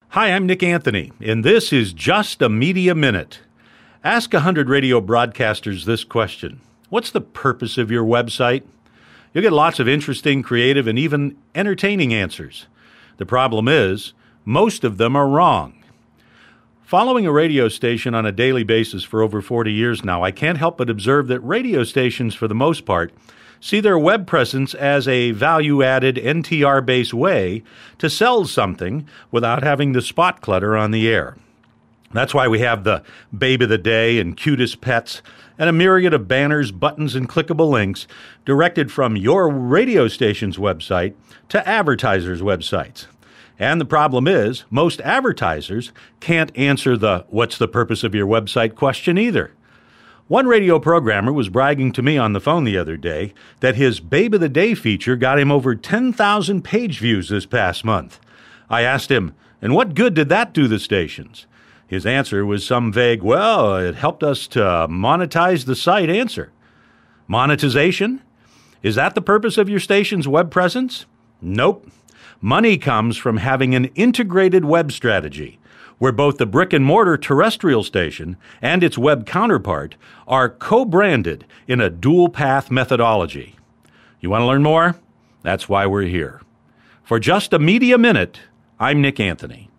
Hi, I'm Nick Anthony, and this is Just a Media Minute. Ask 100 radio broadcasters this question. What's the purpose of your website? You'll get lots of interesting, creative, and even entertaining answers. The problem is, most of them are wrong. Following a radio station on a daily basis for over 40 years now, I can't help but observe that radio stations, for the most part, see their web presence as a value-added NTR-based way to sell something without having the spot clutter on the air. That's why we have the Babe of the Day and Cutest Pets and a myriad of banners, buttons, and clickable links directed from your radio station's website to advertisers' websites. And the problem is, most advertisers can't answer the "what's the purpose of your website" question either. One radio programmer was bragging to me on the phone the other day that his Babe of the Day feature got him over 10,000 page views this past month. I asked him, and what good did that do the stations? His answer was some vague, well, it helped us to monetize the site answer. Monetization? Is that the purpose of your station's web presence? Nope. Money comes from having an integrated web strategy, where both the brick-and-mortar terrestrial station and its web counterpart are co-branded in a dual-path methodology. You want to learn more? That's why we're here. For Just a Media Minute, I'm Nick Anthony.